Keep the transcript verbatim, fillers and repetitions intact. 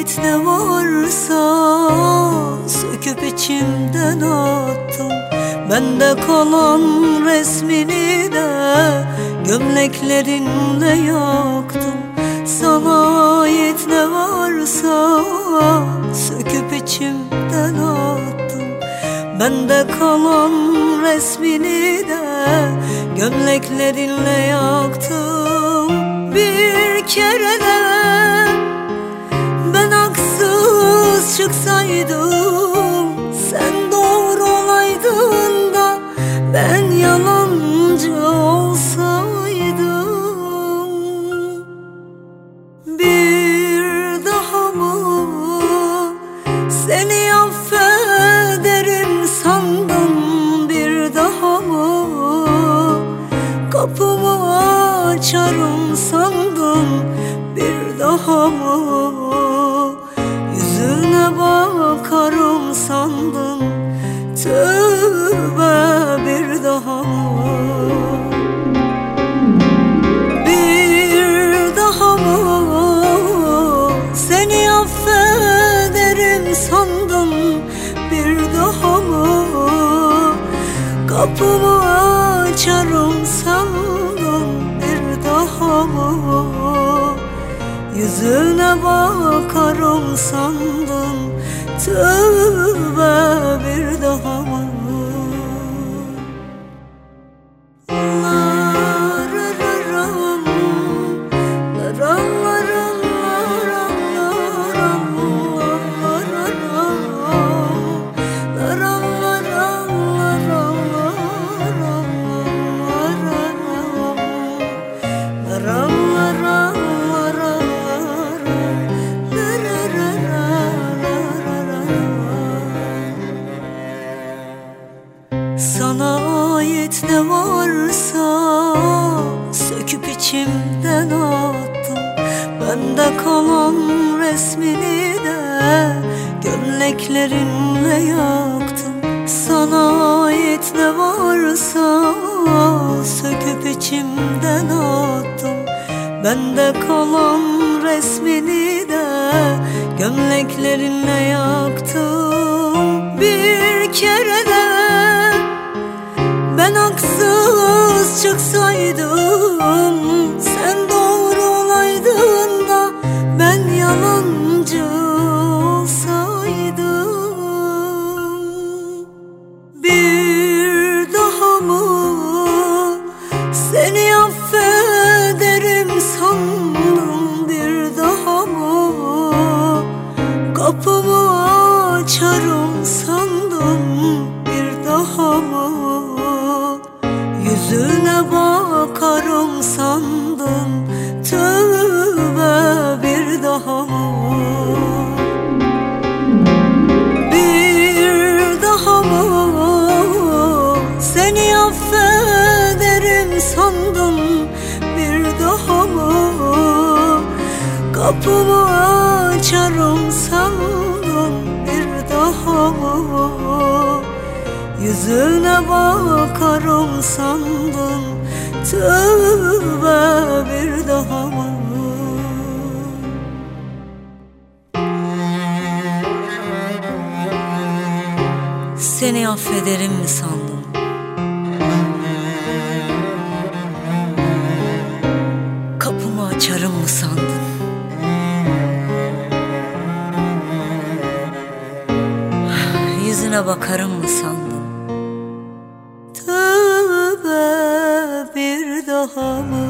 ait ne varsa söküp içimden attım. Bende kalan resmini de gömleklerinle yaktım. Sana ait ne varsa söküp içimden attım. Bende kalan resmini de gömleklerinle yaktım. Bir kere de ben haksız çıksaydım, sen doğru olaydın da ben yalancı olsaydım. Bir daha mı seni affederim sandım, bir daha mı kapımı açarım sandım, bir daha mı yüzüne bakarım sandım. Tövbe, bir daha mı, bir daha mı seni affederim sandım, bir daha mı kapımı açarım sandım, bir daha mı yüzüne bakarım sandım. Tövbe, bir daha mı? Sana ait ne varsa söküp içimden attım. Bende kalan resmini de gömleklerinle yaktım. Sana ait ne varsa söküp içimden attım. Bende kalan resmini de gömleklerinle yaktım. Bir kere de ben haksız çıksaydım, sen doğru olaydın da ben yalancı olsaydım. Bir daha mı seni affederim sandım, bir daha mı kapımı açarım sandım, bir daha mı yüzüne bakarım sandım. Tövbe, bir daha mı, bir daha mı seni affederim sandım, bir daha mı kapımı açarım sandım, bir daha mı yüzüne bakarım sandım. Tövbe, bir daha mı? Seni affederim mi sandın? Kapımı açarım mı sandın? Yüzüne bakarım mı sandın? Tövbe, bir daha mı?